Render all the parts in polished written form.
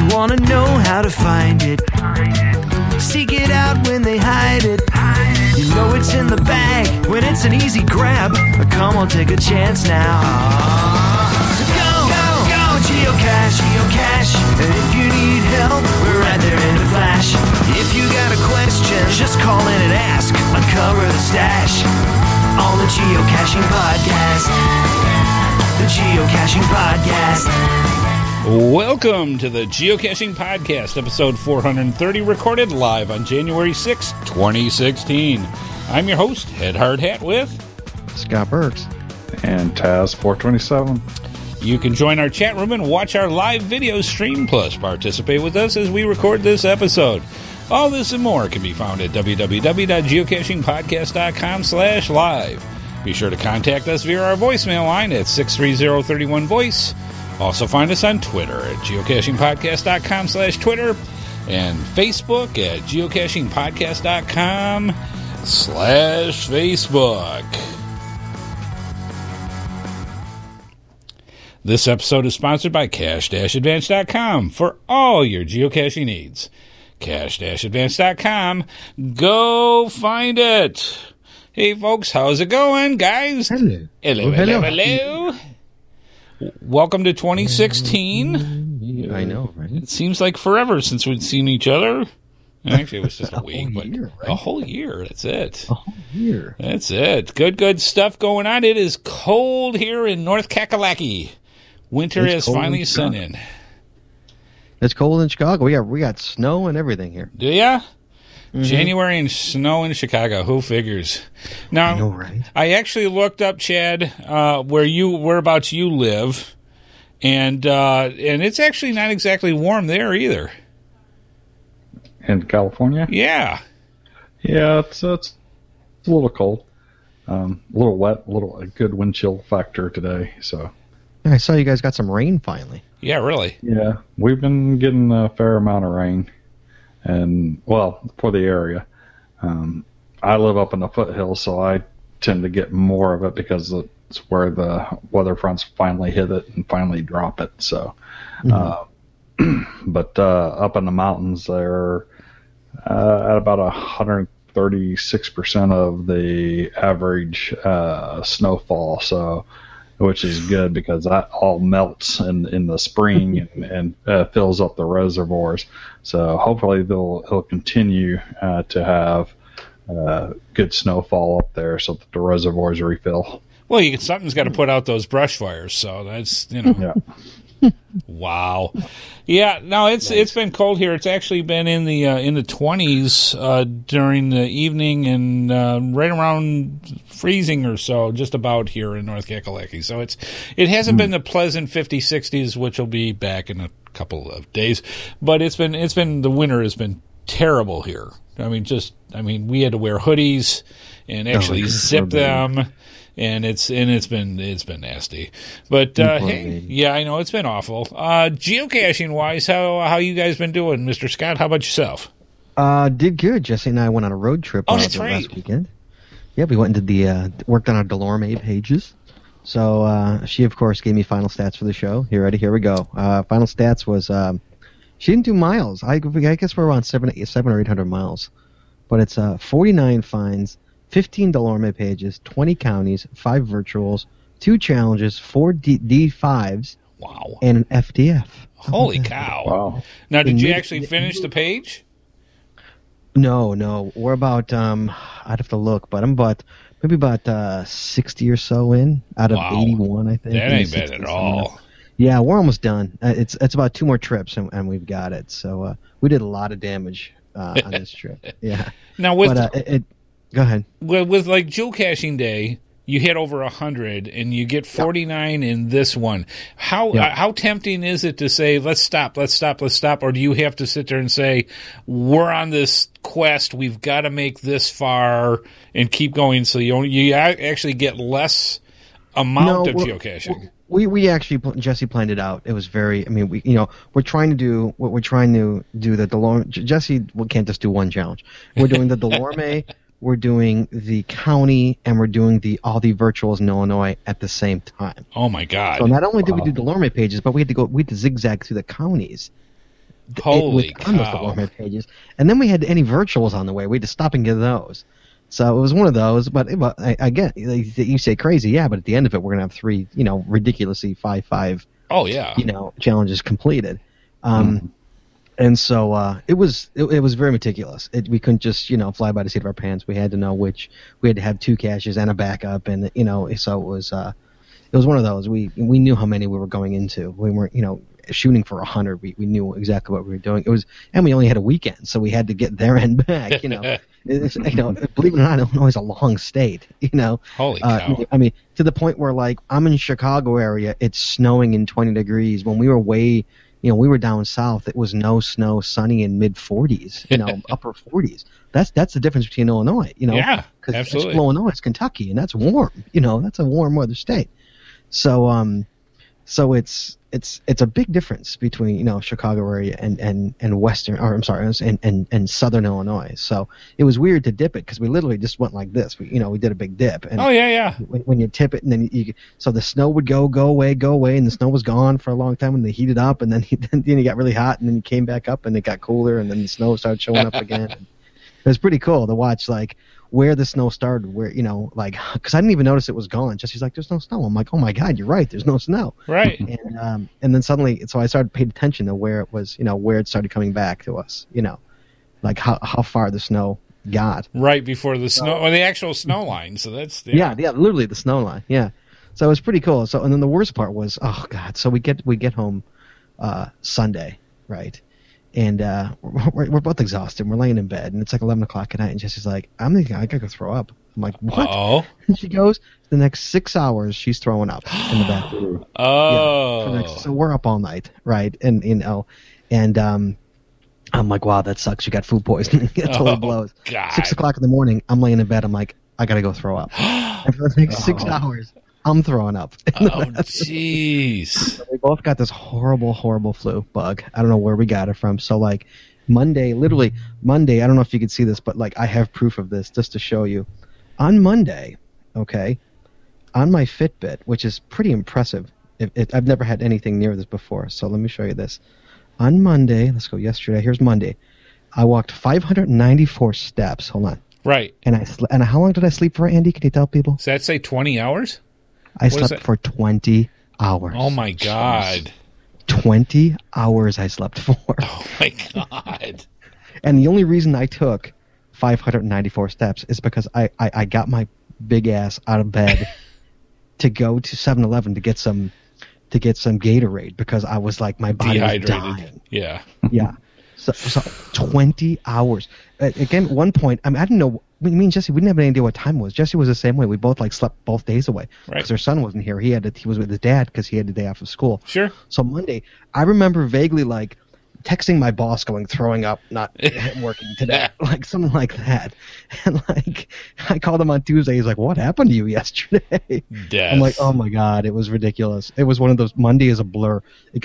wanna know how to find it. Seek it out when they hide it. You know it's in the bag when it's an easy grab. Come on, take a chance now. So go, geocache, geocache. And if you need help, we're right there in a flash. If you got a question, just call in and ask. Uncover the stash on the Geocaching Podcast. The Geocaching Podcast. Welcome to the Geocaching Podcast, episode 430, recorded live on January 6, 2016. I'm your host, Head Hard Hat, with Scott Burks and Taz427. You can join our chat room and watch our live video stream, plus participate with us as we record this episode. All this and more can be found at www.geocachingpodcast.com/live. Be sure to contact us via our voicemail line at 630-31-VOICE. Also find us on Twitter at geocachingpodcast.com/Twitter and Facebook at geocachingpodcast.com/Facebook. This episode is sponsored by Cache-Advance.com for all your geocaching needs. Cache-Advance.com. Go find it. Hey, folks, how's it going, guys? Hello. Hello. Welcome to 2016. I know, right? It seems like forever since we've seen each other. Actually, it was just a week, but year, right? a whole year. That's it. A whole year. That's it. Good stuff going on. It is cold here in North Kakalaki. Winter has finally set in. It's cold in Chicago. We got snow and everything here. Do ya? Mm-hmm. January and snow in Chicago. Who figures? Now, I know, right? I actually looked up, Chad, whereabouts you live, and it's actually not exactly warm there either. In California? Yeah. Yeah, it's a little cold. A little wet, a good wind chill factor today. So. I saw you guys got some rain finally. Yeah, really. Yeah, we've been getting a fair amount of rain. And, well, for the area. I live up in the foothills, so I tend to get more of it because it's where the weather fronts finally hit it and finally drop it. So, but up in the mountains, they're at about 136% of the average snowfall. So, which is good because that all melts in the spring and fills up the reservoirs. So hopefully he'll continue to have good snowfall up there so that the reservoirs refill. Well, something's got to put out those brush fires, so that's Yeah. Wow. Yeah, no, it's been cold here. It's actually been in the 20s during the evening and right around freezing or so, just about here in North Kakalaki. So it hasn't been the pleasant 50s, 60s, which will be back in a couple of days. But the winter has been terrible here. I mean, we had to wear hoodies and actually zip them. And it's been nasty, but hey, yeah, I know it's been awful. Geocaching wise, how you guys been doing, Mr. Scott? How about yourself? Did good. Jesse and I went on a road trip. That's right. Last weekend. Yeah, we went into worked on our Delorme pages. So she of course gave me final stats for the show. You ready? Here we go. Final stats was she didn't do miles. I guess we're around 700 or 800 miles, but it's 49 finds. 15 Delorme pages, 20 counties, 5 virtuals, 2 challenges, 4 D5s, wow, and an FDF. Holy cow! Wow. Now, did you actually finish the page? No. We're about I'd have to look, but I'm maybe about 60 or so in out of 81, I think. That ain't bad at all. Yeah, we're almost done. It's about 2 more trips and we've got it. So we did a lot of damage on this trip. Yeah. Now Go ahead. Well, with like geocaching day, you hit over 100 and you get 49 in this one. How tempting is it to say, let's stop, or do you have to sit there and say, we're on this quest, we've got to make this far and keep going so you actually get less amount of geocaching? We actually, Jesse planned it out. It was very, we're trying to do the Delorme. Jesse can't just do one challenge. We're doing the Delorme, we're doing the county, and we're doing all the virtuals in Illinois at the same time. Oh my God! So not only did we do Delorme pages, but we had to zigzag through the counties. Holy on those cow. DeLorme pages. And then we had any virtuals on the way. We had to stop and get those. So it was one of those. But I get you say crazy, yeah. But at the end of it, we're gonna have 3, ridiculously 5-5, Oh, yeah. challenges completed. And so it was very meticulous. We couldn't just fly by the seat of our pants. We had to know we had to have 2 caches and a backup, and so it was one of those. We knew how many we were going into. We weren't shooting for 100. We knew exactly what we were doing. And we only had a weekend, so we had to get there and back. Believe it or not, Illinois is a long state. Holy cow. I mean, to the point where I'm in Chicago area, it's snowing in 20 degrees. When we were we were down south, it was no snow, sunny in mid 40s, upper 40s. That's the difference between Illinois, Yeah, because absolutely. Illinois is Kentucky, and that's warm. That's a warm weather state. So it's a big difference between Chicago area and western, or I'm sorry, and southern Illinois. So it was weird to dip it because we literally just went like this. We did a big dip. And Oh, yeah. when you tip it, and then so the snow would go away, and the snow was gone for a long time, and they heated up, and then it got really hot, and then you came back up, and it got cooler, and then the snow started showing up again. It was pretty cool to watch where the snow started, where because I didn't even notice it was gone. She's like, "There's no snow." I'm like, "Oh my God, you're right. There's no snow." Right. And then suddenly, so I started paying attention to where it was, where it started coming back to us, how far the snow got. Right before the snow, or the actual snow line. So that's Yeah, literally the snow line. Yeah, so it was pretty cool. So and then the worst part was, oh God, so we get home Sunday, right? And we're both exhausted. We're laying in bed, and it's like 11 o'clock at night. And Jesse's like, I gotta go throw up. I'm like, what? Oh. And she goes, the next 6 hours, she's throwing up in the bathroom. Oh. Yeah, so we're up all night, right? And and I'm like, wow, that sucks. You got food poisoning. It totally blows. God. 6 o'clock in the morning, I'm laying in bed. I'm like, I gotta go throw up. And for the next 6 hours, I'm throwing up. Oh, jeez. We both got this horrible, horrible flu bug. I don't know where we got it from. So literally Monday, I don't know if you could see this, but I have proof of this just to show you. On Monday, okay, on my Fitbit, which is pretty impressive. I've never had anything near this before. So let me show you this. On Monday, let's go yesterday. Here's Monday. I walked 594 steps. Hold on. Right. And how long did I sleep for, Andy? Can you tell people? Does that say 20 hours? I slept for 20 hours. Oh, my God. 20 hours I slept for. Oh, my God. And the only reason I took 594 steps is because I got my big ass out of bed to go to 7-Eleven to get some Gatorade because I was like, my body was dying. Yeah. Yeah. So 20 hours. Again, at one point, I didn't know. Me and Jesse, we didn't have any idea what time it was. Jesse was the same way. We both slept both days away because Right. their son wasn't here. He was with his dad because he had the day off of school. Sure. So Monday, I remember vaguely texting my boss going, throwing up, not working today, something like that. And I called him on Tuesday. He's like, what happened to you yesterday? Death. I'm like, oh my God, it was ridiculous. It was one of those, Monday is a blur.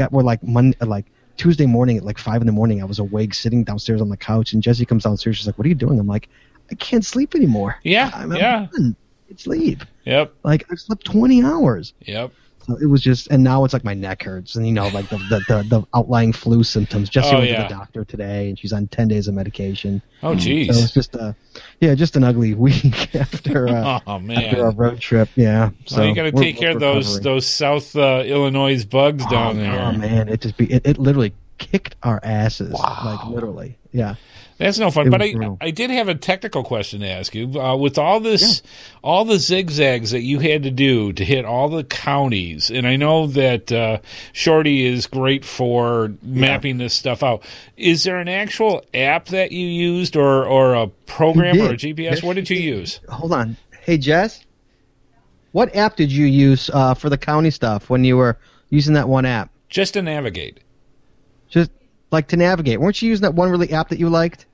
Tuesday morning at 5 a.m, I was awake sitting downstairs on the couch, and Jessie comes downstairs. She's like, what are you doing? I'm like, I can't sleep anymore. Yeah, I'm yeah. done. It's sleep. Yep. I've slept 20 hours. Yep. So it was just, and now it's my neck hurts, and the outlying flu symptoms. Jessie went to the doctor today, and she's on 10 days of medication. Oh, jeez. So it's just just an ugly week after Oh, man. after our road trip. Yeah. So Well, you got to take care of recovering. those South Illinois bugs down there. Oh man, it literally kicked our asses. Literally. Yeah. That's no fun. It But was brutal. I did have a technical question to ask you. With all this, all the zigzags that you had to do to hit all the counties, and I know that Shorty is great for mapping this stuff out. Is there an actual app that you used, or a program, or a GPS? Yes, What did you use? Hold on. Hey, Jess, what app did you use for the county stuff when you were using that one app? Just to navigate. Just to navigate. Weren't you using that one really app that you liked?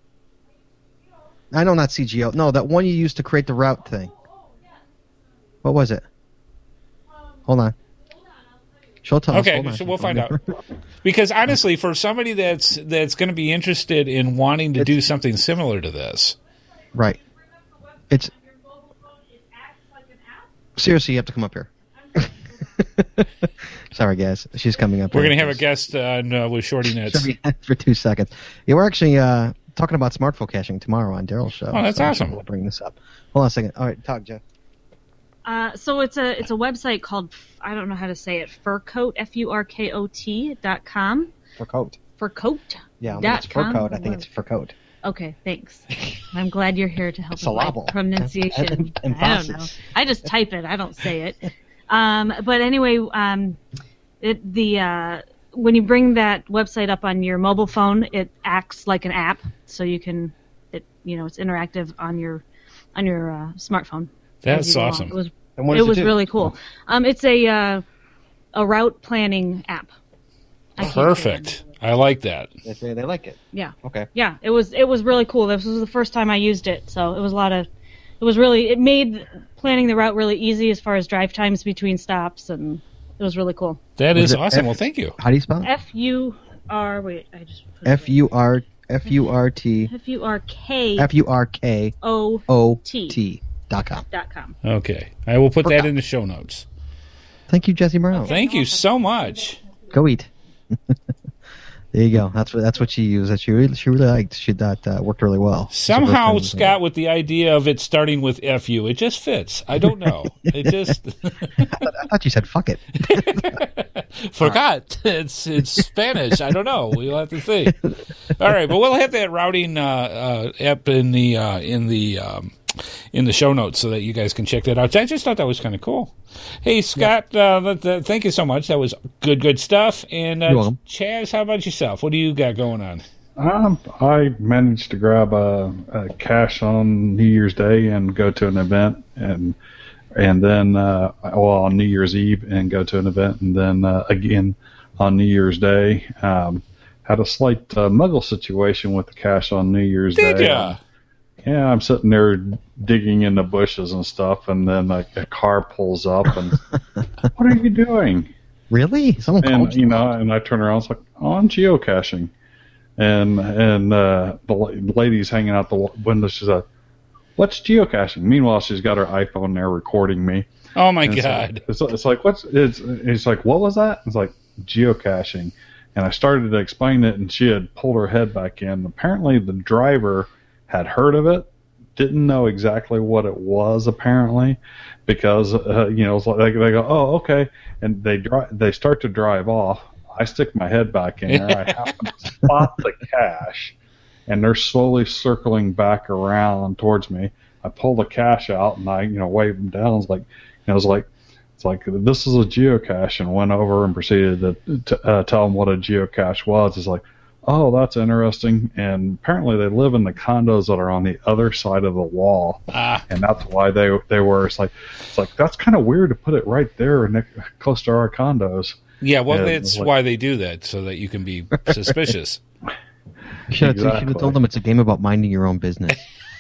I know, not CGO. No, that one you used to create the route thing. What was it? Hold on. She'll tell us. Okay, Hold on. so we'll find out. Because honestly, for somebody that's going to be interested in wanting to do something similar to this, Right. It's seriously, you have to come up here. Sorry, guys. She's coming up. We're going to have a guest on with Shorty Nets. For 2 seconds. Yeah, we're actually talking about smartphone caching tomorrow on Daryl's show. Oh, that's awesome. We'll bring this up. Hold on a second. All right, talk, Jeff. So it's a website called, I don't know how to say it, Furcoat, FURKOT.com. Furcoat. Furcoat. Yeah, it's Furcoat. I think it's Furcoat. Okay, thanks. I'm glad you're here to help with my Syllable. pronunciation. And I don't know. I just type it. I don't say it. But anyway, when you bring that website up on your mobile phone, it acts like an app, so you can, it's interactive on your smartphone. That's awesome. It was really cool. It's a route planning app. Perfect. I like that. They like it. Yeah. Okay. Yeah, it was really cool. This was the first time I used it, so it made planning the route really easy as far as drive times between stops, and it was really cool. That is awesome. Well, thank you. How do you spell it? F-U-R, wait, I just put it F-U-R-T F-U-R-K-O-O-T.com. Okay. I will put that in the show notes. Thank you, Jesse Brown. Thank you so much. Go eat. There you go. That's what she used. That she really liked. She thought worked really well. Somehow, Scott, with the idea of it starting with FU, it just fits. I don't know. It just. I thought you said fuck it. Forgot. It's Spanish. I don't know. We'll have to see. All right, but we'll have that routing app in the show notes so that you guys can check that out. I just thought that was kind of cool. Hey, Scott, thank you so much. That was good stuff. And Chaz, how about yourself? What do you got going on? I managed to grab a cache on New Year's Day and go to an event, and then on New Year's Eve and go to an event, and then again on New Year's Day. Had a slight muggle situation with the cache on New Year's Day. Did ya? Yeah, I'm sitting there digging in the bushes and stuff, and then a car pulls up, and what are you doing? Really? Someone called you? And I turn around, it's like, oh, I'm geocaching, and the lady's hanging out the window. She's like, what's geocaching? Meanwhile, she's got her iPhone there recording me. Oh my God! It's like it's like, what was that? It's like geocaching, and I started to explain it, and she had pulled her head back in. Apparently, the driver had heard of it, didn't know exactly what it was apparently, because it's like they go, oh, okay, and they start to drive off. I stick my head back in there. I happen to spot the cache, and they're slowly circling back around towards me. I pull the cache out and I wave them down. It's like this is a geocache, and went over and proceeded to tell them what a geocache was. It's like, oh, that's interesting. And apparently they live in the condos that are on the other side of the wall. And that's why they were. It's like that's kind of weird to put it right there close to our condos. Yeah, well, that's why they do that, so that you can be suspicious. You should have told them it's a game about minding your own business.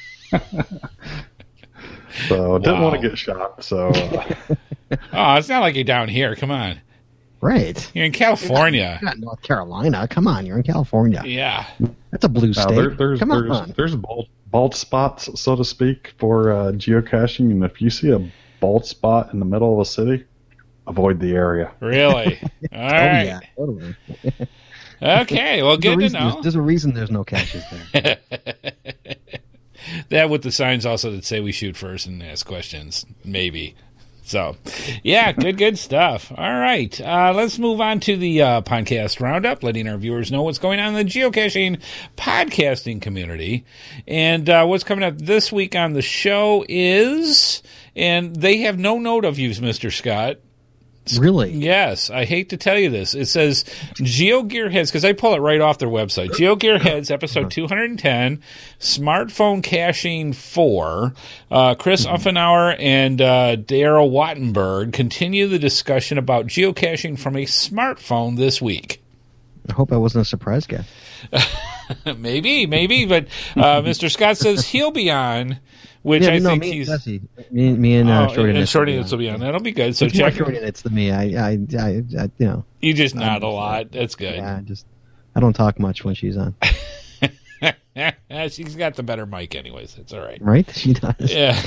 So didn't want to get shot. So. Oh, it's not like you're down here. Come on. Right. You're in California. You're not North Carolina. Come on, you're in California. Yeah. That's a blue state. There's bald spots, so to speak, for geocaching, and if you see a bald spot in the middle of a city, avoid the area. Really? All right. Yeah, totally. Okay, well, good to know. There's a reason there's no caches there. That with the signs also that say we shoot first and ask questions, maybe. So, yeah, good stuff. All right, let's move on to the podcast roundup, letting our viewers know what's going on in the geocaching podcasting community. And what's coming up this week on the show is, and they have no note of you, Mr. Scott. Really? Yes. I hate to tell you this. It says GeoGearheads, because I pull it right off their website. GeoGearheads, episode 210, Smartphone Caching 4. Chris Uffenauer and Daryl Wattenberg continue the discussion about geocaching from a smartphone this week. I hope I wasn't a surprise guest. Maybe, but Mr. Scott says he'll be on. Which I think he's me and Shorty Nits will be on. That'll be good. So check Shorty Nits than me. I you just nod a lot. That's good. Yeah, I don't talk much when she's on. She's got the better mic anyways. It's all right. Right? She does. Yeah.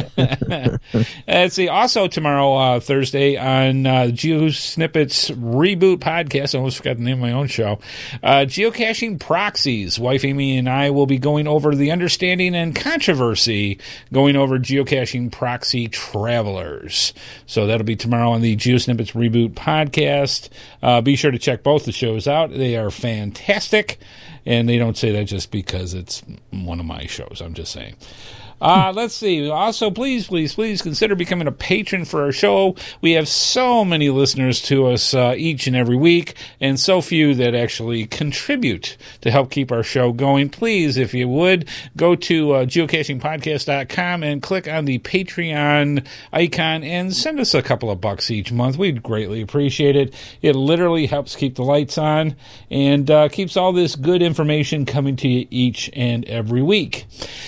Let's see. Also tomorrow, Thursday, on Geo Snippets Reboot Podcast, I almost forgot the name of my own show, Geocaching Proxies. Wife Amy and I will be going over the understanding and controversy going over geocaching proxy travelers. So that'll be tomorrow on the Geo Snippets Reboot Podcast. Be sure to check both the shows out. They are fantastic. And they don't say that just because it's one of my shows. I'm just saying. Let's see. Also, please consider becoming a patron for our show. We have so many listeners to us each and every week, and so few that actually contribute to help keep our show going. Please, if you would, go to geocachingpodcast.com and click on the Patreon icon and send us a couple of bucks each month. We'd greatly appreciate it. It literally helps keep the lights on and keeps all this good information coming to you each and every week.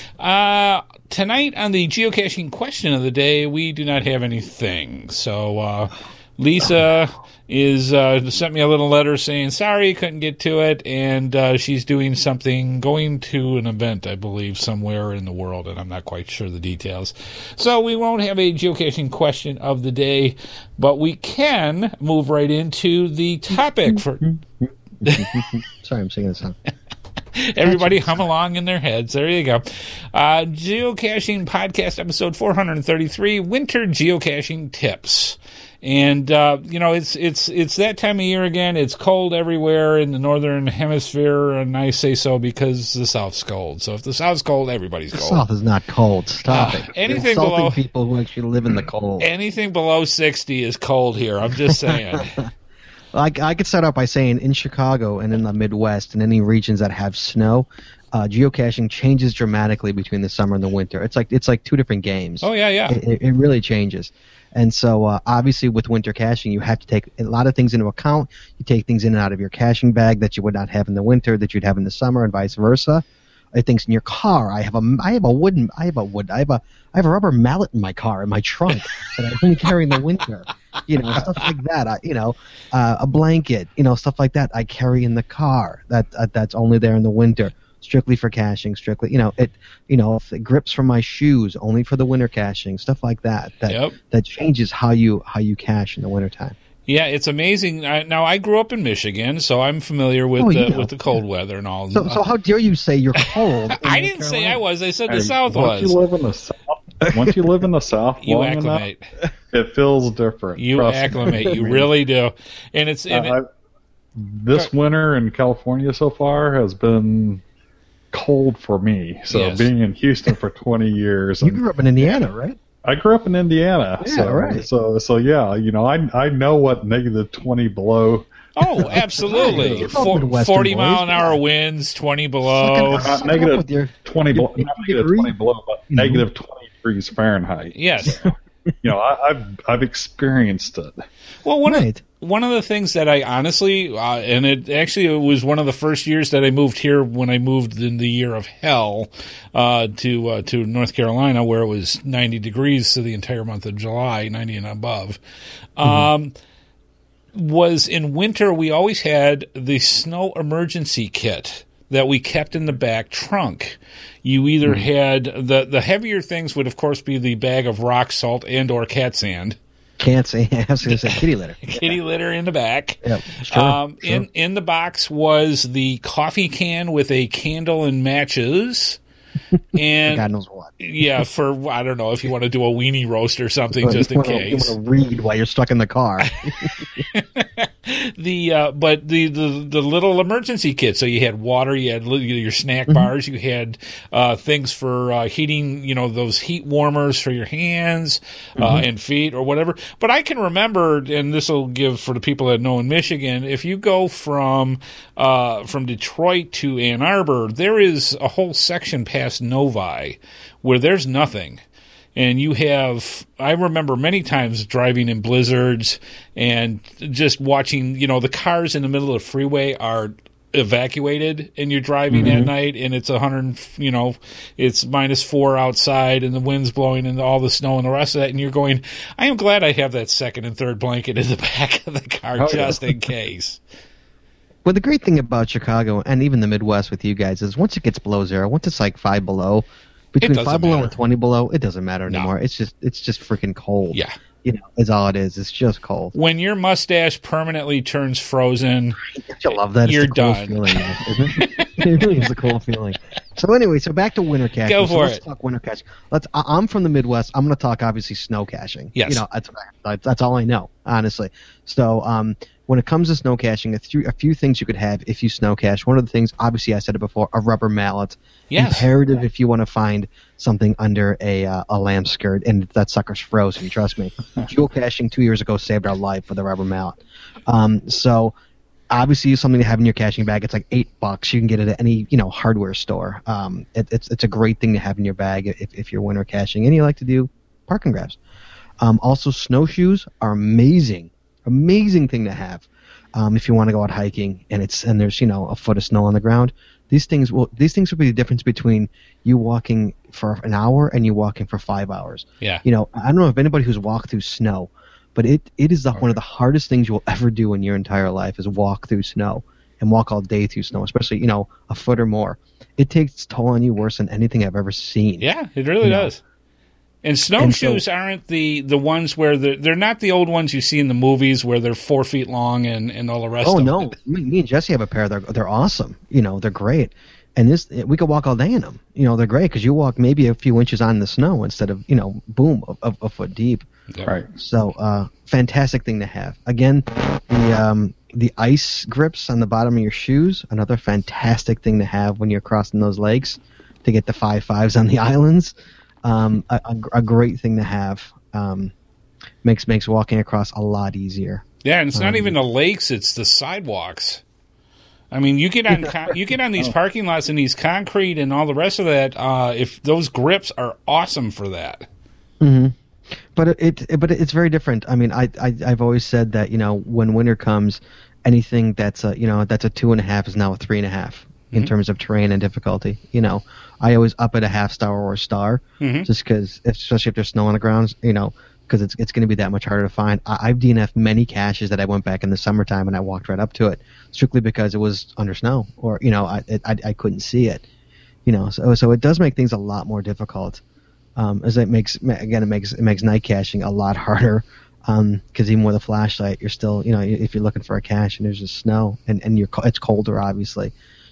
Tonight on the geocaching question of the day, we do not have anything. So Lisa sent me a little letter saying, sorry, couldn't get to it, and she's doing something, going to an event, I believe, somewhere in the world, and I'm not quite sure the details. So we won't have a geocaching question of the day, but we can move right into the topic for... Sorry, I'm singing a song. Everybody hum along in their heads. There you go. Geocaching Podcast, episode 433, Winter Geocaching Tips. And, it's that time of year again. It's cold everywhere in the northern hemisphere, and I say so because the South's cold. So if the South's cold, everybody's cold. The South is not cold. Stop it. Anything You're insulting below people who actually live in the cold. Anything below 60 is cold here. I'm just saying. I could start out by saying in Chicago and in the Midwest and any regions that have snow, geocaching changes dramatically between the summer and the winter. It's like two different games. Oh, yeah. It really changes. And so obviously with winter caching, you have to take a lot of things into account. You take things in and out of your caching bag that you would not have in the winter that you'd have in the summer, and vice versa. Things in your car. I have a rubber mallet in my car in my trunk that I only carry in the winter. Stuff like that. A blanket. Stuff like that I carry in the car. That's only there in the winter, strictly for caching. Strictly, it grips from my shoes only for the winter caching. Stuff like that. That changes how you cache in the wintertime. Yeah, it's amazing. Now, I grew up in Michigan, so I'm familiar with with the cold weather and all. So how dare you say you're cold? I didn't say I was. I said the South was. Once you live in the South, you acclimate. It feels different. You acclimate. You really do. And it's this winter in California so far has been cold for me. So yes. Being in Houston for 20 years. You grew up in Indiana, right? I grew up in Indiana. Yeah, right. So yeah, I know what negative 20 below. Oh, absolutely. 40-mile-an-hour winds, 20 below. Negative 20 below, not negative 20 below, but negative 20 degrees Fahrenheit. Yes. I've experienced it. Well, one of the things that I honestly, and it was one of the first years that I moved here when I moved in the year of hell to North Carolina, where it was 90 degrees the entire month of July, 90 and above. Was in winter we always had the snow emergency kit that we kept in the back trunk. You either had the heavier things would of course be the bag of rock salt and or cat sand. Can't say. I was going to say kitty litter. Kitty litter in the back. Yep. Sure. In the box was the coffee can with a candle and matches. And God knows what. Yeah, for I don't know if you want to do a weenie roast or something, just in case. You want to read while you're stuck in the car. But the little emergency kit. So you had water, you had your snack bars, you had things for heating. Those heat warmers for your hands and feet or whatever. But I can remember, and this will give for the people that know in Michigan, if you go from Detroit to Ann Arbor, there is a whole section past Novi where there's nothing. And I remember many times driving in blizzards and just watching, the cars in the middle of the freeway are evacuated and you're driving at night and it's 100, it's -4 outside and the wind's blowing and all the snow and the rest of that. And you're going, I am glad I have that second and third blanket in the back of the car just in case. Well, the great thing about Chicago and even the Midwest with you guys is once it gets below zero, once it's like 5 below, between 5 below and 20 below, it doesn't matter anymore. It's just freaking cold. Yeah. Is all it is. It's just cold. When your mustache permanently turns frozen, I love that. You're it's the done. Feeling, isn't it? It really is a cool feeling. So anyway, back to winter caching. Go for let's talk winter caching. I'm from the Midwest. I'm going to talk obviously snow caching. Yes. That's all I know, honestly. So when it comes to snow caching, a few things you could have if you snow cache. One of the things, obviously, I said it before, a rubber mallet. Yes. Imperative if you want to find something under a lamp skirt, and that sucker's frozen. Trust me. Geocaching 2 years ago saved our life with a rubber mallet. So obviously, something to have in your caching bag. It's like $8. You can get it at any hardware store. It's a great thing to have in your bag if you're winter caching and you like to do park and grabs. Also, snowshoes are amazing thing to have if you want to go out hiking and there's a foot of snow on the ground. These things will be the difference between you walking for an hour and you walking for 5 hours. Yeah. I don't know if anybody who's walked through snow, but it is one of the hardest things you'll ever do in your entire life is walk through snow and walk all day through snow, especially a foot or more. It takes its toll on you worse than anything I've ever seen. Yeah, it really does. And snowshoes aren't the ones where they're not the old ones you see in the movies where they're 4 feet long and all the rest of it. Oh, no. Me and Jesse have a pair. They're awesome. They're great. And we could walk all day in them. They're great because you walk maybe a few inches on the snow instead of, boom, a foot deep. Yeah. Right. So, fantastic thing to have. Again, the ice grips on the bottom of your shoes, another fantastic thing to have when you're crossing those lakes to get the 5.5s on the islands. A great thing to have. Makes walking across a lot easier. Yeah, and it's not even the lakes; it's the sidewalks. I mean, you get on these parking lots and these concrete and all the rest of that. If those grips are awesome for that. Mm-hmm. But it's very different. I mean, I've always said that when winter comes, anything that's a 2.5 is now a 3.5 in terms of terrain and difficulty. I always up it a half star or a star, just because, especially if there's snow on the ground, because it's going to be that much harder to find. I've DNF'd many caches that I went back in the summertime and I walked right up to it, strictly because it was under snow or I couldn't see it. So it does make things a lot more difficult. As it makes night caching a lot harder. Because even with a flashlight, you're still, if you're looking for a cache and there's just snow and it's colder, obviously,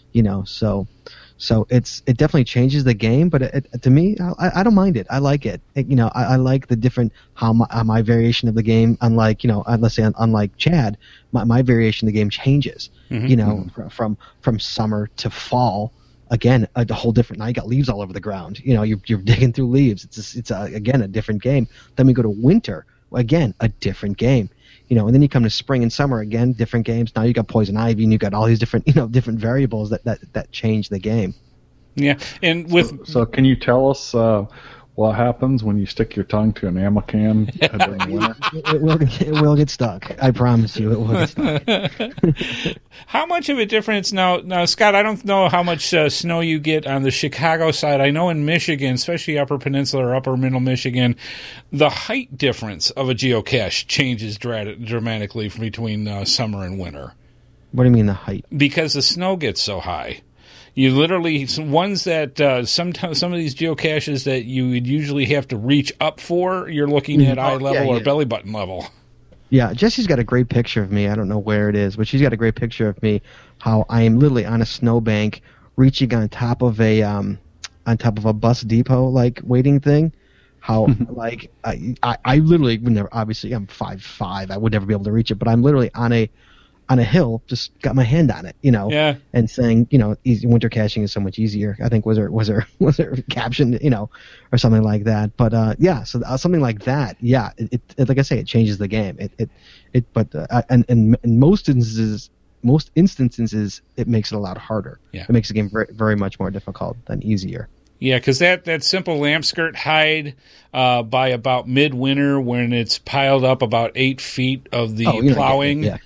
so it definitely changes the game. But to me, I don't mind it. I like it. I like the different how my variation of the game. Unlike let's say unlike Chad, my variation of the game changes. From summer to fall. Again, a whole different. Now you got leaves all over the ground. You're digging through leaves. It's again a different game. Then we go to winter. Again, a different game. And then you come to spring and summer, again, different games. Now you got poison ivy, and you got all these different, different variables that change the game. Yeah, and so can you tell us what happens when you stick your tongue to an ammo can during winter? It will get stuck. I promise you, it will get stuck. How much of a difference now, Scott? I don't know how much snow you get on the Chicago side. I know in Michigan, especially Upper Peninsula or Upper Middle Michigan, the height difference of a geocache changes dramatically between summer and winter. What do you mean the height? Because the snow gets so high. You literally, ones that sometimes some of these geocaches that you would usually have to reach up for, you're looking at eye level or belly button level. Yeah, Jessie's got a great picture of me. I don't know where it is, but she's got a great picture of me. How I am literally on a snowbank, reaching on top of a bus depot like waiting thing. How like I literally would never. Obviously, I'm 5'5". I would never be able to reach it, but I'm literally on a hill, just got my hand on it, Yeah. and saying, easy, winter caching is so much easier. I think was there captioned, or something like that. But so something like that, yeah. It like I say, it changes the game. And in most instances, it makes it a lot harder. Yeah. It makes the game very, very much more difficult than easier. Yeah, because that simple lamp skirt hide by about midwinter when it's piled up about 8 feet of the plowing. Yeah.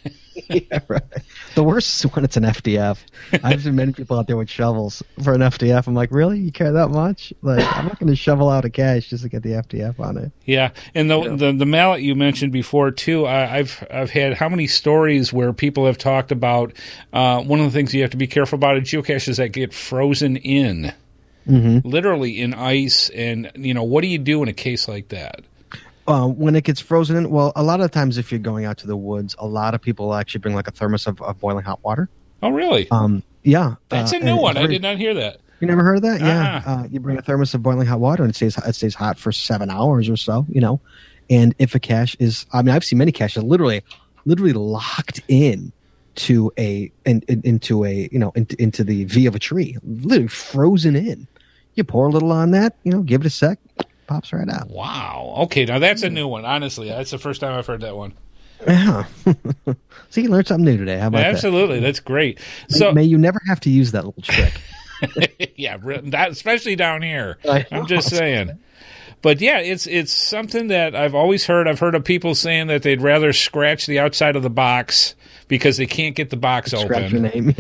Yeah, right. The worst is when it's an FDF. I've seen many people out there with shovels for an FDF. I'm like, really? You care that much? Like, I'm not going to shovel out a cache just to get the FDF on it. Yeah, and the mallet you mentioned before too. I've had how many stories where people have talked about one of the things you have to be careful about in geocaches that get frozen in, literally in ice. And what do you do in a case like that? When it gets frozen in, well, a lot of times if you're going out to the woods, a lot of people actually bring like a thermos of boiling hot water. Oh, really? Yeah. That's a new one. I did not hear that. You never heard of that? Yeah. You bring a thermos of boiling hot water and it stays hot for 7 hours or so, And if a cache is, I've seen many caches literally locked in to into the V of a tree, literally frozen in. You pour a little on that, give it a sec, pops right out. Wow. Okay, now that's a new one. Honestly, that's the first time I've heard that one. Yeah. See, you learned something new today. How about Absolutely, that? That's great. So may you never have to use that little trick. Yeah, especially down here. I'm just saying. But yeah, it's something that I've always heard. I've heard of people saying that they'd rather scratch the outside of the box because they can't get the box open. Scratch your name.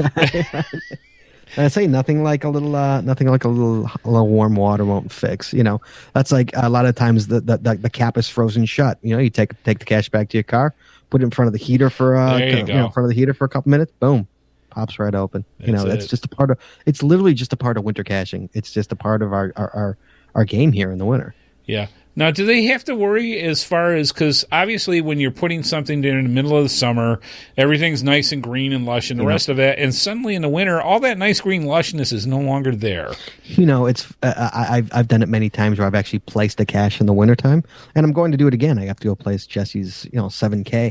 And I say nothing like a little warm water won't fix. That's like a lot of times the cap is frozen shut. You take the cache back to your car, put it in front of the heater for in front of the heater for a couple minutes. Boom, pops right open. That's just a part of. It's literally just a part of winter caching. It's just a part of our game here in the winter. Yeah. Now, do they have to worry as far as, because obviously when you're putting something in the middle of the summer, everything's nice and green and lush and the rest of it, and suddenly in the winter, all that nice green lushness is no longer there. It's I've done it many times where I've actually placed a cache in the wintertime, and I'm going to do it again. I have to go place Jesse's 7K,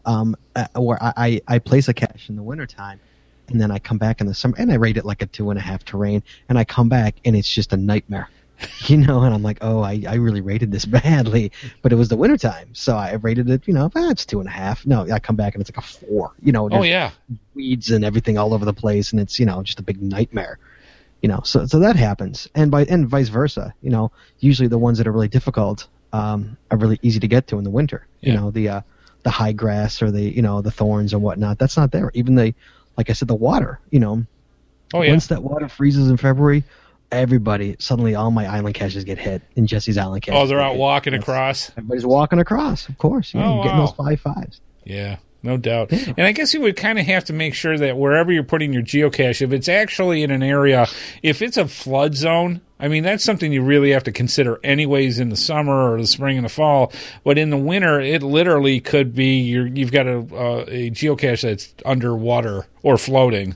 where I place a cache in the wintertime, and then I come back in the summer, and I rate it like a 2.5 terrain, and I come back, and it's just a nightmare. And I'm like, oh, I really rated this badly, but it was the wintertime, so I rated it, it's 2.5. No, I come back and it's like a 4. Oh yeah, weeds and everything all over the place, and it's just a big nightmare. So that happens, and vice versa. Usually the ones that are really difficult are really easy to get to in the winter. Yeah. The high grass or the thorns and whatnot. That's not there. Even like I said, the water. Oh yeah. Once that water freezes in February, suddenly all my island caches get hit in Jesse's island cache. Oh, they're out walking across? Everybody's walking across, of course. You're getting those 5.5s. Yeah, no doubt. Yeah. And I guess you would kind of have to make sure that wherever you're putting your geocache, if it's actually in an area, if it's a flood zone, that's something you really have to consider anyways in the summer or the spring and the fall. But in the winter, it literally could be you've got a geocache that's underwater or floating.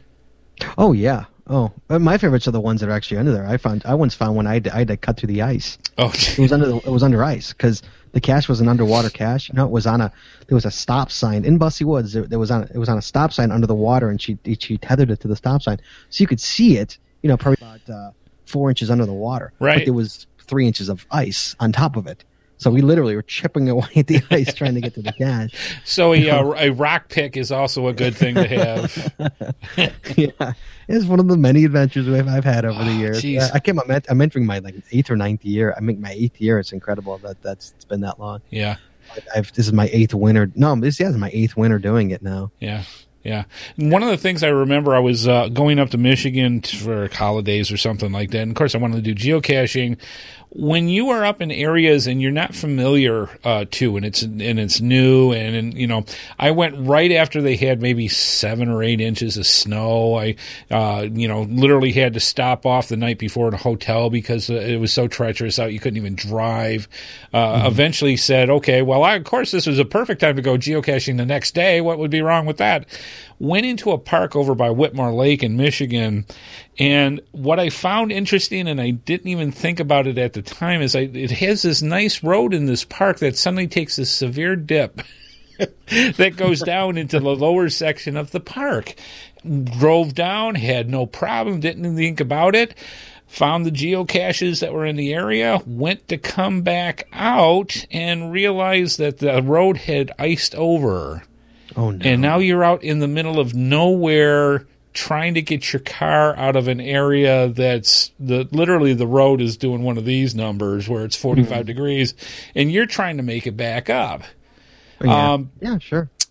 Oh, yeah. Oh, my favorites are the ones that are actually under there. I once found one I had to cut through the ice. Oh, it was under ice because the cache was an underwater cache. There was a stop sign in Bussy Woods. It was on a stop sign under the water, and she tethered it to the stop sign, so you could see it. Probably about 4 inches under the water. Right. But there was 3 inches of ice on top of it. So we literally were chipping away at the ice trying to get to the cache. So a rock pick is also a good thing to have. Yeah, it's one of the many adventures I've had over the years. I'm entering my 8th or 9th year. I make my 8th year. It's incredible that's it's been that long. Yeah, this is my 8th winter. No, this is my 8th winter doing it now. Yeah. Yeah. And one of the things I remember, I was going up to Michigan for holidays or something like that. And of course, I wanted to do geocaching. When you are up in areas and you're not familiar to, and it's new, and I went right after they had maybe 7 or 8 inches of snow. I literally had to stop off the night before in a hotel because it was so treacherous out you couldn't even drive. Eventually said, okay, well, of course this was a perfect time to go geocaching the next day. What would be wrong with that? Went into a park over by Whitmore Lake in Michigan, and what I found interesting, and I didn't even think about it at the time, is it has this nice road in this park that suddenly takes this severe dip that goes down into the lower section of the park. Drove down, had no problem, didn't think about it. Found the geocaches that were in the area, went to come back out, and realized that the road had iced over. Oh, no. And now you're out in the middle of nowhere trying to get your car out of an area that's literally the road is doing one of these numbers where it's 45 degrees, and you're trying to make it back up. Yeah, yeah, sure.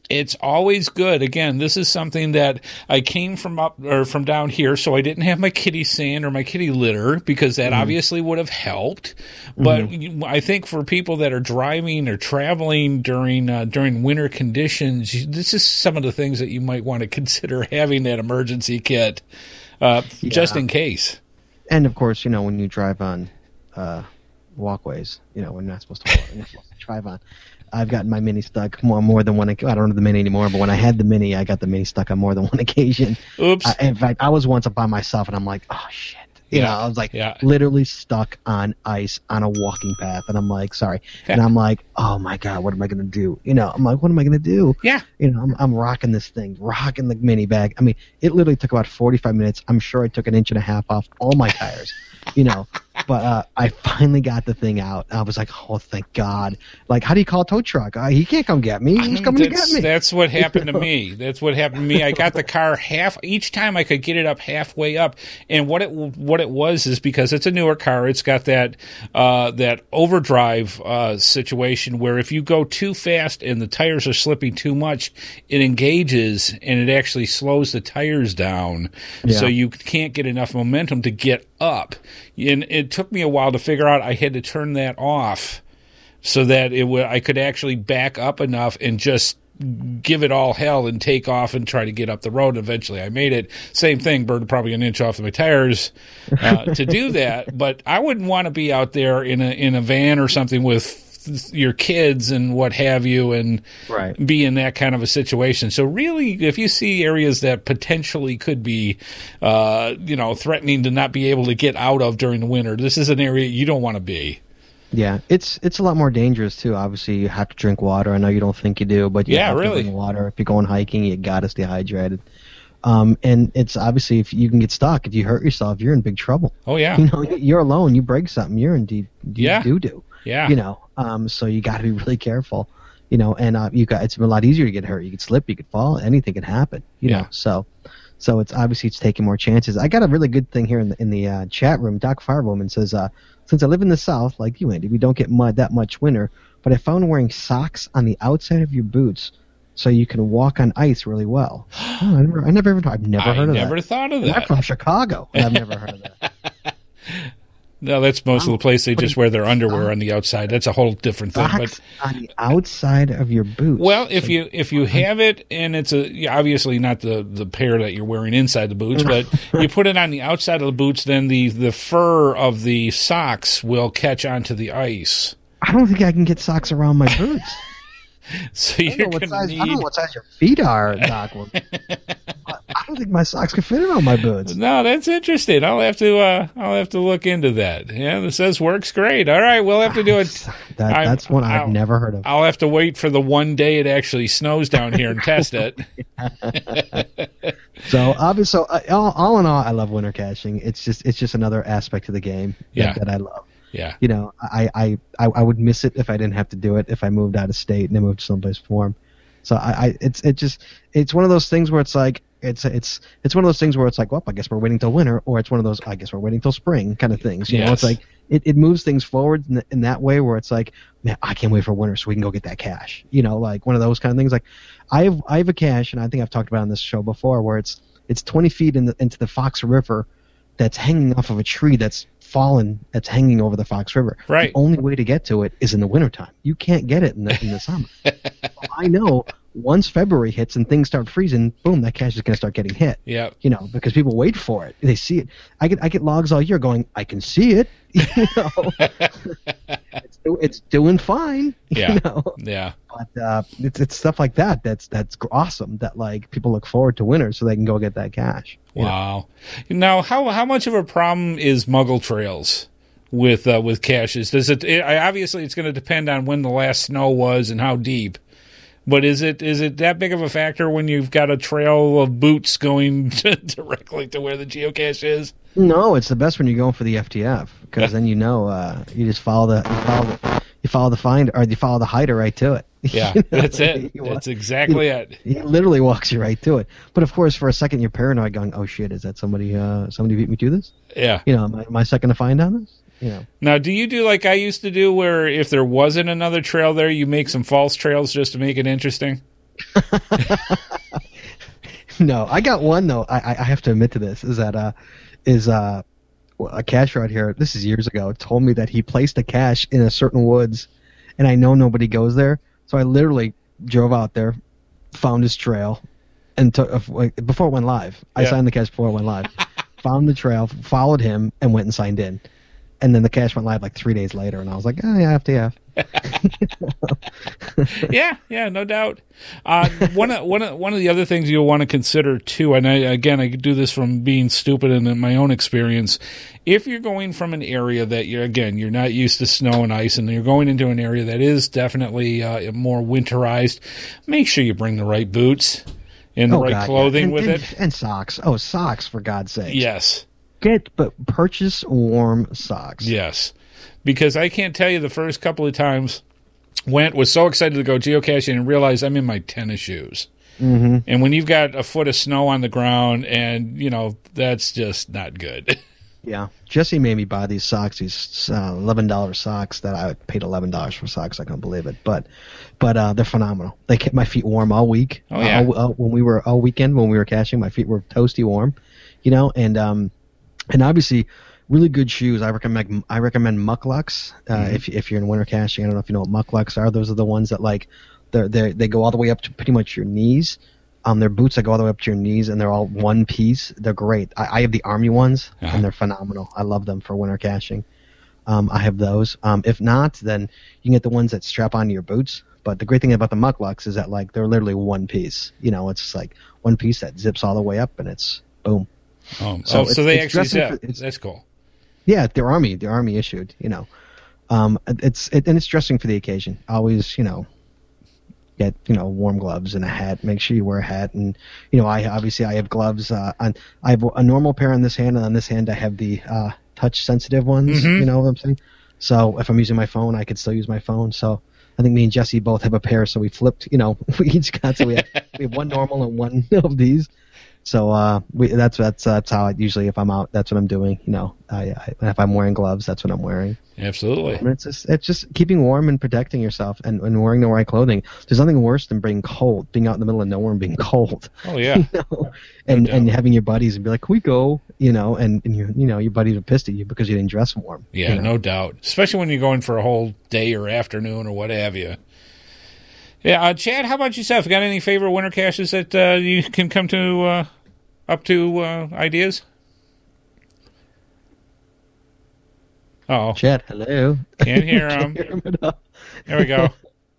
It's always good. Again, this is something that I came from from down here, so I didn't have my kitty sand or my kitty litter because that obviously would have helped. But I think for people that are driving or traveling during winter conditions, this is some of the things that you might want to consider having that emergency kit just in case. And of course, when you drive on walkways, we're not supposed to drive on. I've gotten my Mini stuck more than one. I don't have the Mini anymore, but when I had the Mini, I got the Mini stuck on more than one occasion. Oops. In fact, I was once up by myself, and I'm like, oh, shit. I was like literally stuck on ice on a walking path, and I'm like, sorry. And I'm like, oh, my God, what am I going to do? I'm like, what am I going to do? Yeah. I'm rocking this thing, rocking the Mini bag. I mean, it literally took about 45 minutes. I'm sure I took 1.5 inches off all my tires. But I finally got the thing out. I was like, oh, thank God. Like, how do you call a tow truck? He can't come get me. Who's coming to get me? That's what happened to me. I got the car each time I could get it up halfway up. And what it was is because it's a newer car, it's got that overdrive situation where if you go too fast and the tires are slipping too much, it engages and it actually slows the tires down. Yeah. So you can't get enough momentum to get up. And it took me a while to figure out I had to turn that off so that I could actually back up enough and just give it all hell and take off and try to get up the road. Eventually I made it. Same thing, burned probably 1 inch off of my tires to do that. But I wouldn't want to be out there in a van or something with your kids and what have you and be in that kind of a situation. So really, if you see areas that potentially could be, threatening to not be able to get out of during the winter, this is an area you don't want to be. Yeah, it's a lot more dangerous too. Obviously, you have to drink water. I know you don't think you do, but you have to drink water. If you're going hiking, you got to stay hydrated. And it's obviously if you can get stuck, if you hurt yourself, you're in big trouble. Oh yeah, you're alone. You break something, you're in deep doo-doo. Yeah. So you got to be really careful, and it's a lot easier to get hurt. You could slip, you could fall, anything can happen, know. So it's obviously it's taking more chances. I got a really good thing here in the chat room. Doc Firewoman says, since I live in the South, like you, Andy, we don't get that much winter, but I found wearing socks on the outside of your boots so you can walk on ice really well. Oh, I've never heard of that. I never thought of that. I'm from Chicago, and I've never heard of that. No, that's most of the place they just wear their underwear on the outside. That's a whole different thing. But on the outside of your boots. Well, if you have it and it's obviously not the pair that you're wearing inside the boots, but you put it on the outside of the boots, then the fur of the socks will catch onto the ice. I don't think I can get socks around my boots. So you're going to need... I don't know what size your feet are, Doc. I don't think my socks can fit around my boots. No, that's interesting. I'll have to look into that. Yeah, this says works great. All right, we'll have to do it. That's one I've never heard of. I'll have to wait for the one day it actually snows down here and test it. So obviously, all in all, I love winter caching. It's just another aspect of the game that I love. Yeah. I would miss it if I didn't have to do it if I moved out of state and I moved someplace warm. So it's one of those things where it's like it's one of those things where it's like, well, I guess we're waiting till winter, or it's one of those I guess we're waiting till spring kind of things. You know, it's like it moves things forward in that way where it's like, man, I can't wait for winter so we can go get that cache. Like one of those kind of things. Like I have a cache, and I think I've talked about it on this show before, where it's 20 feet into the Fox River that's hanging off of a tree that's fallen, that's hanging over the Fox River. Right. The only way to get to it is in the wintertime. You can't get it in the summer. I know once February hits and things start freezing, boom, that cache is going to start getting hit. Yeah. Because people wait for it. They see it. I get logs all year going, I can see it. It's doing fine. Yeah. Yeah. But it's stuff like that that's awesome. That like people look forward to winter so they can go get that cache. Wow. Now, how much of a problem is Muggle Trails with caches? Does obviously it's going to depend on when the last snow was and how deep. But is it that big of a factor when you've got a trail of boots going directly to where the geocache is? No, it's the best when you're going for the FTF because then you just follow the find or you follow the hider right to it. Yeah, that's it. That's exactly it. He literally walks you right to it. But of course, for a second, you're paranoid, going, "Oh shit, is that somebody? Somebody beat me to this?" Yeah. Am I second to find on this? Now, do you do like I used to do, where if there wasn't another trail there, you make some false trails just to make it interesting? No, I got one though. I have to admit to this is that a cacher out here. This is years ago. Told me that he placed a cache in a certain woods, and I know nobody goes there. So I literally drove out there, found his trail, and before it went live. I signed the cache before it went live. Found the trail, followed him, and went and signed in. And then the cache went live like 3 days later, and I was like, oh yeah, FTF. Yeah, no doubt. One of the other things you'll want to consider too, and I do this from being stupid and in my own experience. If you're going from an area that you're not used to snow and ice, and you're going into an area that is definitely more winterized, make sure you bring the right boots and the right clothing with it, and socks. Oh, socks, for God's sake! Yes. Purchase warm socks. Yes, because I can't tell you the first couple of times was so excited to go geocaching and realized I'm in my tennis shoes. Mm-hmm. And when you've got a foot of snow on the ground, and that's just not good. Yeah, Jesse made me buy these socks, these $11 socks that I paid $11 for socks. I can't believe it, but they're phenomenal. They kept my feet warm all week. Oh yeah. All weekend when we were caching, my feet were toasty warm. And obviously, really good shoes. I recommend Mucklucks if you're in winter caching. I don't know if you know what Mucklucks are. Those are the ones that they go all the way up to pretty much your knees. Their boots that go all the way up to your knees, and they're all one piece. They're great. I have the Army ones, and they're phenomenal. I love them for winter caching. I have those. If not, then you can get the ones that strap onto your boots. But the great thing about the Mucklucks is that they're literally one piece. It's just like one piece that zips all the way up, and it's boom. So they actually zip. That's cool. Yeah, they're Army issued. It's dressing for the occasion. Always, get warm gloves and a hat. Make sure you wear a hat, and I have gloves. I have a normal pair on this hand, and on this hand I have the touch sensitive ones. Mm-hmm. You know what I'm saying? So if I'm using my phone, I could still use my phone. So I think me and Jesse both have a pair. So we flipped. We each got we have one normal and one of these. So that's how usually if I'm out, that's what I'm doing. If I'm wearing gloves, that's what I'm wearing. Absolutely. And it's just keeping warm and protecting yourself and wearing the right clothing. There's nothing worse than being in the middle of nowhere and being cold. Oh yeah. And having your buddies and be like, "Can we go?" And your buddies are pissed at you because you didn't dress warm. Yeah, no doubt. Especially when you're going for a whole day or afternoon or what have you. Yeah, Chad, how about yourself? Got any favorite winter caches that you can come to up to ideas? Uh-oh. Chad, hello. Can't hear him. There we go.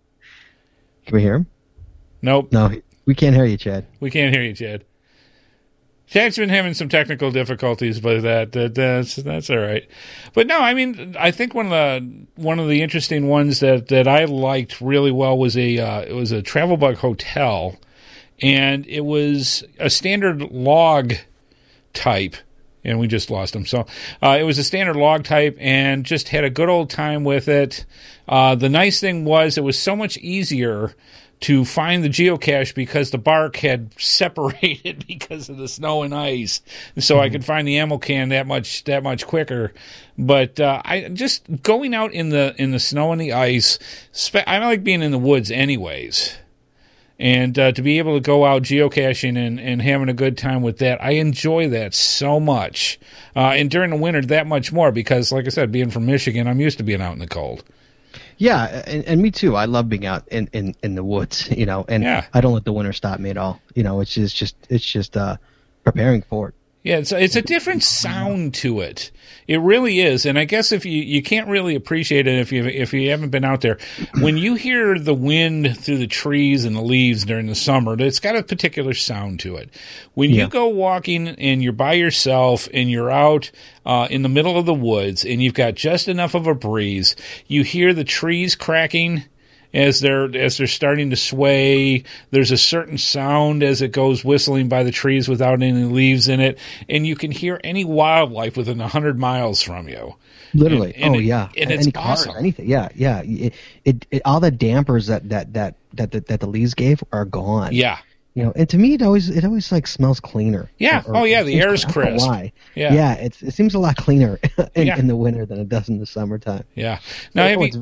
Can we hear him? Nope. No, we can't hear you, Chad. We can't hear you, Chad. Chad's been having some technical difficulties, but that's all right. But no, I mean, I think one of the interesting ones that I liked really well was it was a Travel Bug hotel, and it was a standard log type. And we just lost him. So it was a standard log type, and just had a good old time with it. The nice thing was it was so much easier to find the geocache because the bark had separated because of the snow and ice, and so I could find the ammo can that much quicker. But I just going out in the snow and the ice. I like being in the woods anyways. And to be able to go out geocaching and having a good time with that, I enjoy that so much. And during the winter, that much more because, like I said, being from Michigan, I'm used to being out in the cold. Yeah, and me too. I love being out in the woods, and I don't let the winter stop me at all. It's just preparing for it. Yeah, it's a different sound to it. It really is, and I guess if you can't really appreciate it if you haven't been out there, when you hear the wind through the trees and the leaves during the summer, it's got a particular sound to it. When you go walking and you're by yourself and you're out in the middle of the woods and you've got just enough of a breeze, you hear the trees cracking as they're starting to sway. There's a certain sound as it goes whistling by the trees without any leaves in it, and you can hear any wildlife within 100 miles from you. Literally. And it's any cars, awesome. anything. Yeah. It all the dampers that the leaves gave are gone. Yeah. And to me, it always like smells cleaner. Yeah. The air is crisp. I don't know why. Yeah. Yeah. It seems a lot cleaner in the winter than it does in the summertime. Yeah. Now,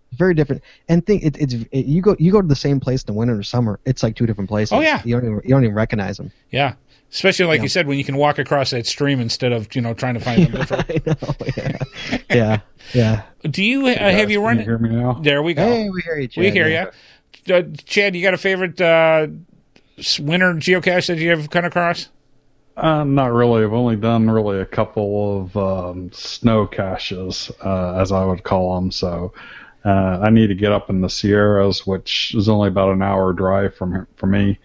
very different. And you go to the same place in the winter or summer, it's like two different places. Oh, yeah. You don't even recognize them. Yeah. Especially like you said, when you can walk across that stream instead of trying to find them different. I know. Yeah. Do you have you run? Can you hear me now? There we go. Hey, we hear you, Chad. We hear you. Chad, you got a favorite winter geocache that you have come across? Not really. I've only done really a couple of snow caches, as I would call them. So I need to get up in the Sierras, which is only about an hour drive from me,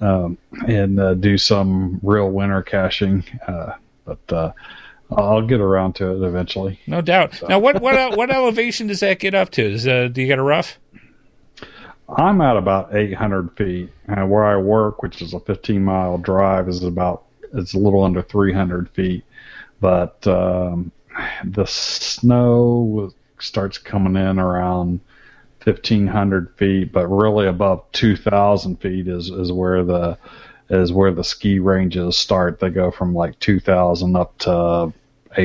and do some real winter caching. But I'll get around to it eventually. No doubt. So. Now, what elevation does that get up to? Do you get a rough? I'm at about 800 feet. Where I work, which is a 15-mile drive, it's a little under 300 feet. But the snow starts coming in around 1,500 feet, but really above 2,000 feet is where the ski ranges start. They go from like 2,000 up to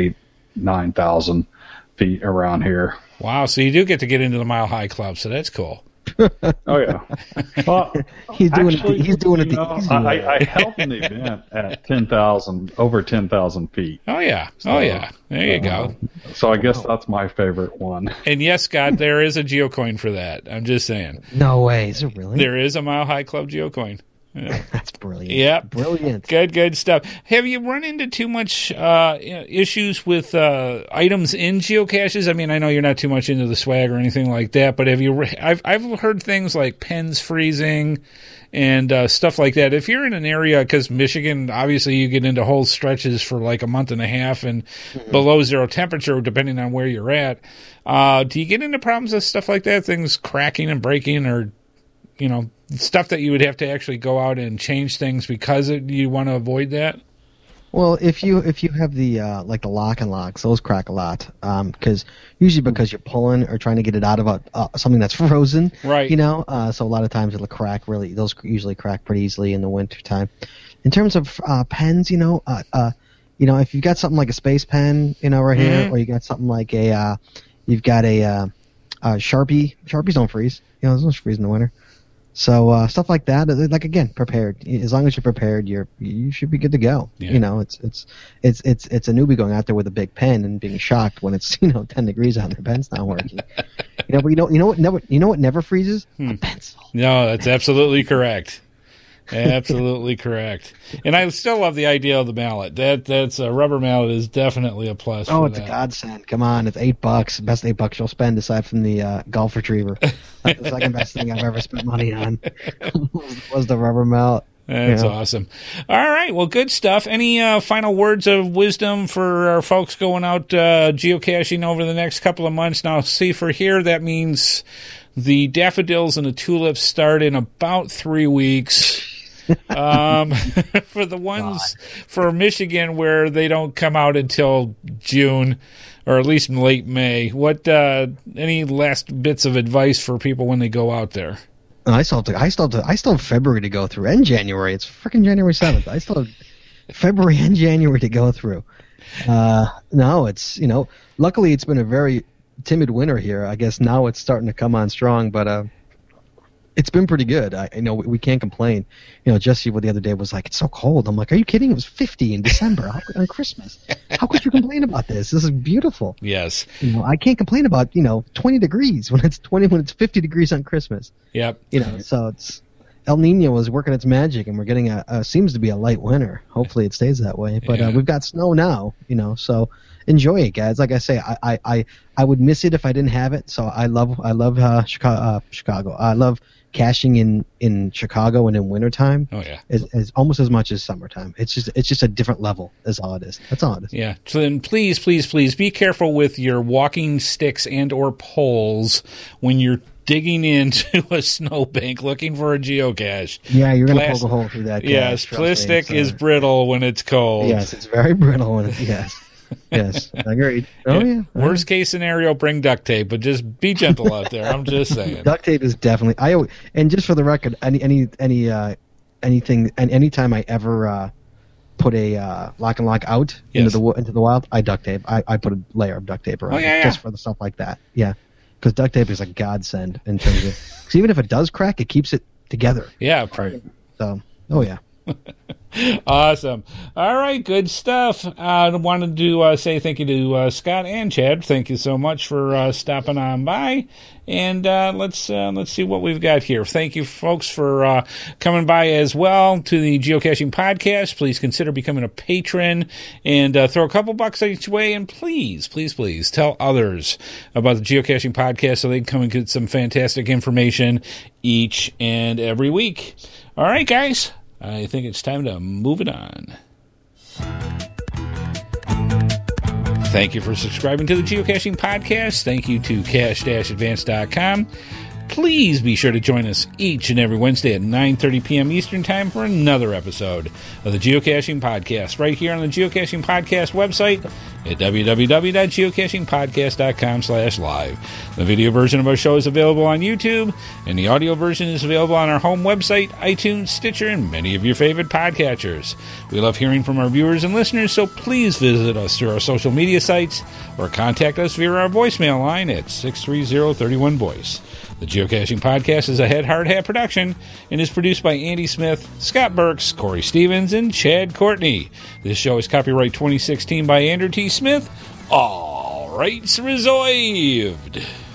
9,000 feet around here. Wow! So you do get to get into the Mile High Club, so that's cool. Oh yeah, well, he's doing it the easy way. I helped an event at over 10,000 feet. Oh yeah, there you go. So I guess that's my favorite one. And yes, Scott, there is a geocoin for that. I'm just saying. No way, is it really? There is a Mile High Club geocoin. Yeah. That's brilliant. Yep. Brilliant. Good stuff. Have you run into too much issues with items in geocaches? I mean, I know you're not too much into the swag or anything like that, but have you? I've heard things like pens freezing and stuff like that. If you're in an area, because Michigan, obviously you get into whole stretches for like a month and a half and below zero temperature, depending on where you're at. Do you get into problems with stuff like that? Things cracking and breaking, or stuff that you would have to actually go out and change things because you want to avoid that? Well, if you have the like the lock and locks, those crack a lot. Because you're pulling or trying to get it out of something that's frozen, right? So a lot of times it'll crack. Really, those usually crack pretty easily in the winter time. In terms of pens, if you've got something like a space pen, right here, or you got something like you've got a Sharpie. Sharpies don't freeze. Those don't freeze in the winter. So stuff like that, like again, prepared. As long as you're prepared, you should be good to go. Yeah. It's a newbie going out there with a big pen and being shocked when it's 10 degrees out and their pen's not working. But what never freezes? A pencil. No, that's absolutely correct. Absolutely correct. And I still love the idea of the mallet. That's a rubber mallet is definitely a plus. Oh, it's a godsend. Come on, it's $8. Best $8 you'll spend aside from the golf retriever. That's the second best thing I've ever spent money on. was the rubber mallet. That's awesome. All right, well, good stuff. Any final words of wisdom for our folks going out geocaching over the next couple of months? Now, see, for here, that means the daffodils and the tulips start in about 3 weeks. For the ones for Michigan where they don't come out until June or at least late May, what any last bits of advice for people when they go out there? I still have February to go through and January. It's freaking January 7th. I still have February and January to go through. No, it's luckily it's been a very timid winter here. I guess now it's starting to come on strong, but it's been pretty good. I know we can't complain. Jesse the other day was like, "It's so cold." I'm like, "Are you kidding? It was 50 in December on Christmas. How could you complain about this? This is beautiful." Yes. I can't complain about 20 degrees when it's 50 degrees on Christmas. Yep. So it's El Nino is working its magic, and we're getting seems to be a light winter. Hopefully, it stays that way. But we've got snow now. So enjoy it, guys. Like I say, I would miss it if I didn't have it. So I love Chicago. I love caching in Chicago and in wintertime. Oh yeah, is almost as much as summertime. It's just a different level. Is all it is. That's all it is. Yeah. So then, please be careful with your walking sticks and or poles when you're digging into a snowbank looking for a geocache. Yeah, you're gonna poke a hole through that. Yes, plastic is brittle when it's cold. Yes, it's very brittle when it's Yes, agreed. Oh yeah. Worst case scenario, bring duct tape, but just be gentle out there. I'm just saying. Duct tape is definitely. And just for the record, anytime I ever put a lock and lock out into the wild, I duct tape. I put a layer of duct tape around it just for the stuff like that. Yeah. because duct tape is a godsend in terms of. Because even if it does crack, it keeps it together. Yeah. Right. So, oh yeah. Awesome. All right, good stuff. I wanted to say thank you to Scott and Chad. Thank you so much for stopping on by. And let's see what we've got here. Thank you, folks, for coming by as well to the Geocaching Podcast. Please consider becoming a patron and throw a couple bucks each way. And please, please, please tell others about the Geocaching Podcast so they can come and get some fantastic information each and every week. All right, guys. I think it's time to move it on. Thank you for subscribing to the Geocaching Podcast. Thank you to cache-advance.com. Please be sure to join us each and every Wednesday at 9:30 p.m. Eastern Time for another episode of the Geocaching Podcast right here on the Geocaching Podcast website at www.geocachingpodcast.com/live. The video version of our show is available on YouTube, and the audio version is available on our home website, iTunes, Stitcher, and many of your favorite podcatchers. We love hearing from our viewers and listeners, so please visit us through our social media sites or contact us via our voicemail line at 630-31-VOICE. The Geocaching Podcast is a Head Hard Hat production and is produced by Andy Smith, Scott Burks, Corey Stevens, and Chad Courtney. This show is copyright 2016 by Andrew T. Smith. All rights reserved.